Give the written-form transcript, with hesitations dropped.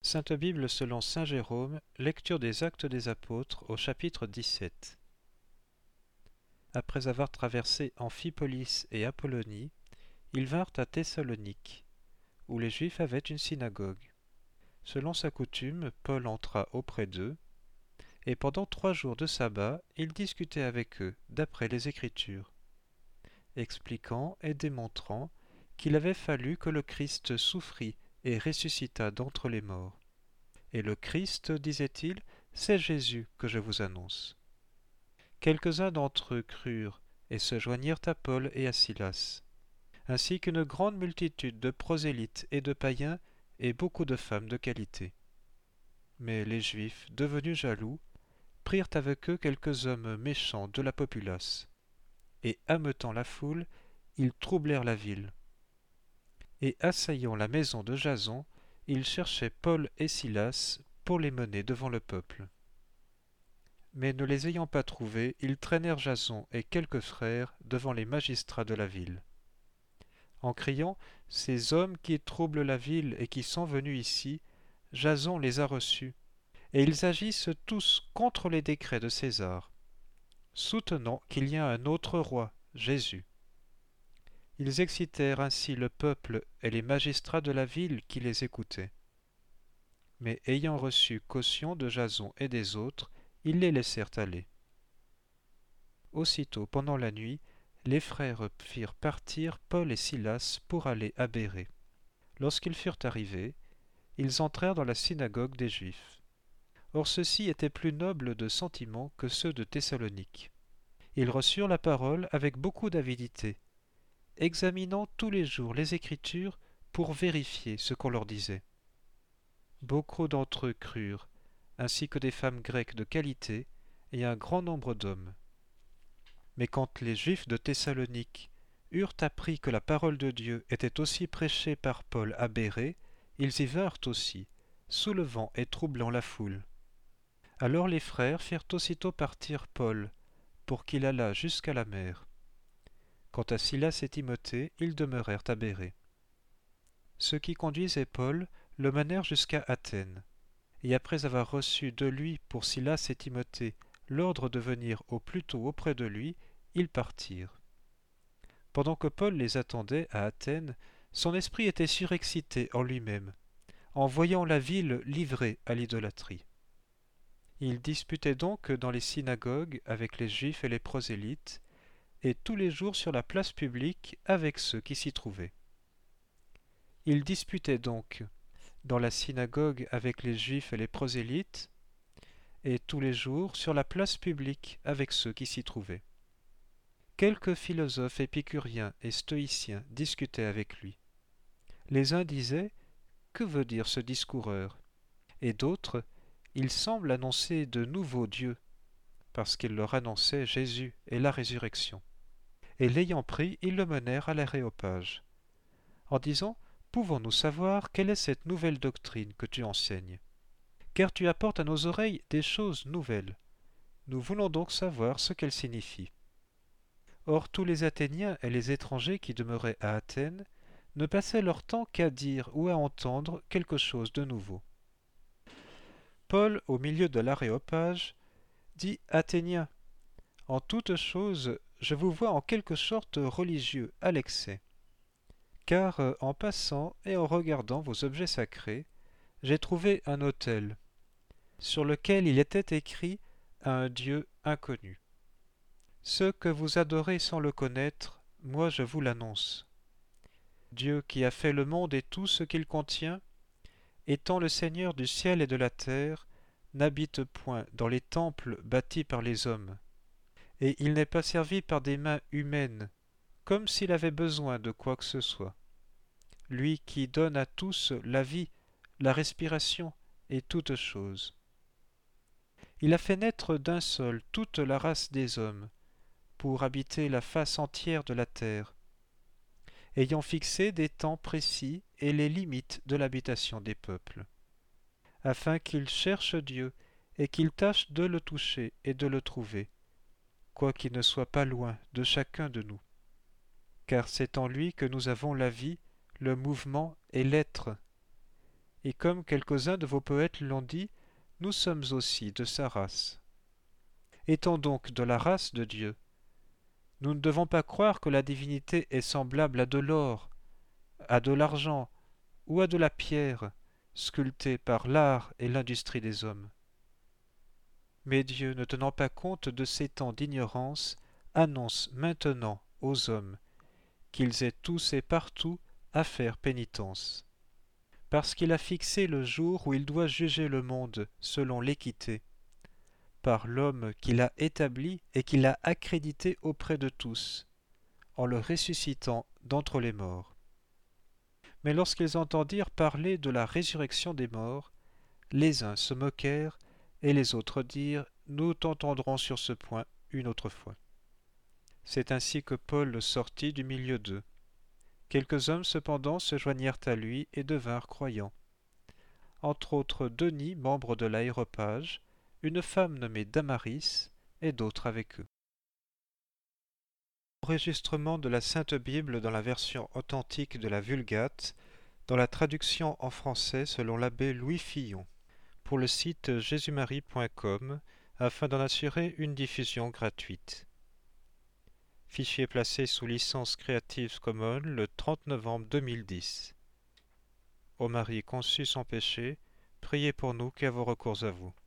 Sainte Bible selon saint Jérôme, lecture des Actes des Apôtres au chapitre 17. Après avoir traversé Amphipolis et Apollonie, ils vinrent à Thessalonique, où les Juifs avaient une synagogue. Selon sa coutume, Paul entra auprès d'eux, et pendant 3 jours de sabbat, il discutait avec eux, d'après les Écritures, expliquant et démontrant qu'il avait fallu que le Christ souffrit et ressuscitât d'entre les morts. Et le Christ, disait-il, c'est Jésus que je vous annonce. Quelques-uns d'entre eux crurent et se joignirent à Paul et à Silas, ainsi qu'une grande multitude de prosélytes et de païens et beaucoup de femmes de qualité. Mais les Juifs, devenus jaloux, prirent avec eux quelques hommes méchants de la populace, et ameutant la foule, ils troublèrent la ville. Et assaillant la maison de Jason, ils cherchaient Paul et Silas pour les mener devant le peuple. Mais ne les ayant pas trouvés, ils traînèrent Jason et quelques frères devant les magistrats de la ville, en criant « Ces hommes qui troublent la ville et qui sont venus ici, Jason les a reçus, et ils agissent tous contre les décrets de César, soutenant qu'il y a un autre roi, Jésus. » Ils excitèrent ainsi le peuple et les magistrats de la ville qui les écoutaient. Mais ayant reçu caution de Jason et des autres, ils les laissèrent aller. Aussitôt, pendant la nuit, les frères firent partir Paul et Silas pour aller à Bérée. Lorsqu'ils furent arrivés, ils entrèrent dans la synagogue des Juifs. Or ceux-ci étaient plus nobles de sentiments que ceux de Thessalonique. Ils reçurent la parole avec beaucoup d'avidité, examinant tous les jours les Écritures pour vérifier ce qu'on leur disait. Beaucoup d'entre eux crurent, ainsi que des femmes grecques de qualité et un grand nombre d'hommes. Mais quand les Juifs de Thessalonique eurent appris que la parole de Dieu était aussi prêchée par Paul à Bérée, ils y vinrent aussi, soulevant et troublant la foule. Alors les frères firent aussitôt partir Paul, pour qu'il allât jusqu'à la mer. Quant à Silas et Timothée, ils demeurèrent à Bérée. Ceux qui conduisaient Paul le menèrent jusqu'à Athènes, et après avoir reçu de lui pour Silas et Timothée l'ordre de venir au plus tôt auprès de lui, ils partirent. Pendant que Paul les attendait à Athènes, son esprit était surexcité en lui-même, en voyant la ville livrée à l'idolâtrie. Il disputait donc dans les synagogues avec les Juifs et les prosélytes, et tous les jours sur la place publique avec ceux qui s'y trouvaient. Il disputait donc dans la synagogue avec les Juifs et les prosélytes, et tous les jours sur la place publique avec ceux qui s'y trouvaient. Quelques philosophes épicuriens et stoïciens discutaient avec lui. Les uns disaient « Que veut dire ce discoureur ?» et d'autres « Il semble annoncer de nouveaux dieux » parce qu'il leur annonçait Jésus et la résurrection. Et l'ayant pris, ils le menèrent à l'aréopage, en disant « Pouvons-nous savoir quelle est cette nouvelle doctrine que tu enseignes ? Car tu apportes à nos oreilles des choses nouvelles. Nous voulons donc savoir ce qu'elles signifient. » Or tous les Athéniens et les étrangers qui demeuraient à Athènes ne passaient leur temps qu'à dire ou à entendre quelque chose de nouveau. Paul, au milieu de l'aréopage, dit « Athéniens, en toute chose, je vous vois en quelque sorte religieux à l'excès. Car en passant et en regardant vos objets sacrés, j'ai trouvé un autel, sur lequel il était écrit à un Dieu inconnu. Ce que vous adorez sans le connaître, moi je vous l'annonce. Dieu qui a fait le monde et tout ce qu'il contient, étant le Seigneur du ciel et de la terre, n'habite point dans les temples bâtis par les hommes, et il n'est pas servi par des mains humaines, comme s'il avait besoin de quoi que ce soit. Lui qui donne à tous la vie, la respiration et toutes choses. Il a fait naître d'un seul toute la race des hommes, pour habiter la face entière de la terre, ayant fixé des temps précis et les limites de l'habitation des peuples, afin qu'ils cherchent Dieu et qu'ils tâchent de le toucher et de le trouver, quoiqu'il ne soit pas loin de chacun de nous. Car c'est en lui que nous avons la vie, le mouvement et l'être. et comme quelques-uns de vos poètes l'ont dit, nous sommes aussi de sa race. Étant donc de la race de Dieu, nous ne devons pas croire que la divinité est semblable à de l'or, à de l'argent ou à de la pierre, sculptée par l'art et l'industrie des hommes. Mais Dieu, ne tenant pas compte de ces temps d'ignorance, annonce maintenant aux hommes qu'ils aient tous et partout à faire pénitence. Parce qu'il a fixé le jour où il doit juger le monde selon l'équité, par l'homme qu'il a établi et qu'il a accrédité auprès de tous, en le ressuscitant d'entre les morts. Mais lorsqu'ils entendirent parler de la résurrection des morts, les uns se moquèrent et les autres dirent « Nous t'entendrons sur ce point une autre fois ». C'est ainsi que Paul sortit du milieu d'eux. Quelques hommes cependant se joignirent à lui et devinrent croyants. Entre autres Denis, membre de l'Aréopage, une femme nommée Damaris, et d'autres avec eux. Enregistrement de la Sainte Bible dans la version authentique de la Vulgate, dans la traduction en français selon l'abbé Louis Fillon, pour le site jésusmarie.com, afin d'en assurer une diffusion gratuite. Fichier placé sous licence Creative Commons le 30 novembre 2010. Ô Marie conçue sans péché, priez pour nous qui avons recours à vous.